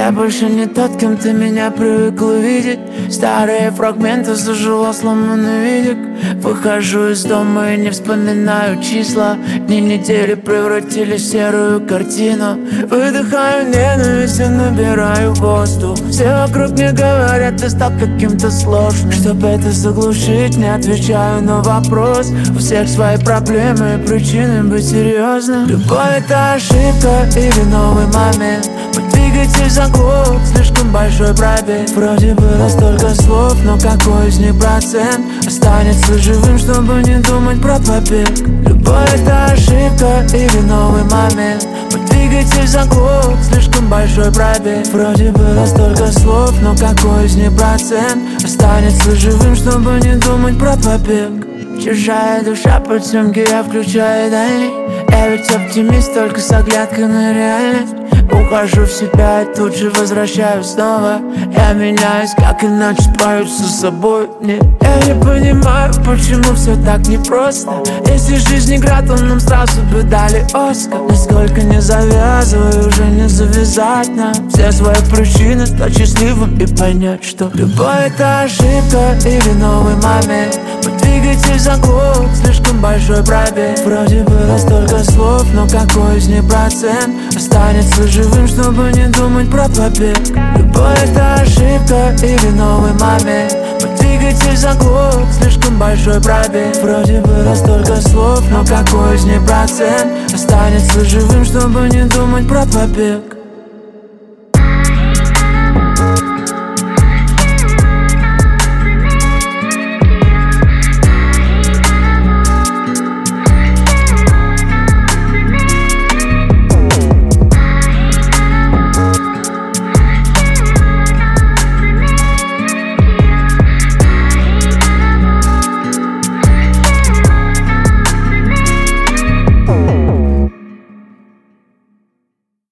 Я больше не тот, кем ты меня привыкла видеть. Старые фрагменты зажила сломанный видик. Выхожу из дома и не вспоминаю числа. Дни недели превратились в серую картину. Выдыхаю ненависть и набираю воздух. Все вокруг мне говорят, ты стал каким-то сложным. Чтоб это заглушить, не отвечаю на вопрос. У всех свои проблемы и причины быть серьезным. Любовь — это ошибка или новый момент. Мой двигатель заглох, слишком большой пробег. Вроде было столько слов, но какой из них процент останется живым, чтобы не думать про побег? Любовь — это ошибка или новый момент. Мой двигатель заглох, слишком большой пробег. Вроде было столько слов, но какой из них процент останется живым, чтобы не думать про побег? Чужая душа под съемки, я включаю дальний. Я ведь оптимист, только с оглядкой на реальность. Ухожу в себя и тут же возвращаюсь снова. Я меняюсь, как иначе справиться с собой? Нет, я не понимаю, почему все так непросто. Если жизнь игра, то нам сразу бы дали Оскар. Нисколько не завязывай, уже не завязать нам все свои причины, стать счастливым и понять, что любовь — это ошибка или новый момент. Мой двигатель заглох, слишком большой пробег. Вроде было столько слов, но какой из них процент останется живым, чтобы не думать про побег? Любовь — это ошибка или новый момент. Мой двигатель заглох, слишком большой пробег. Вроде было столько слов, но какой из них процент останется живым, чтобы не думать про побег?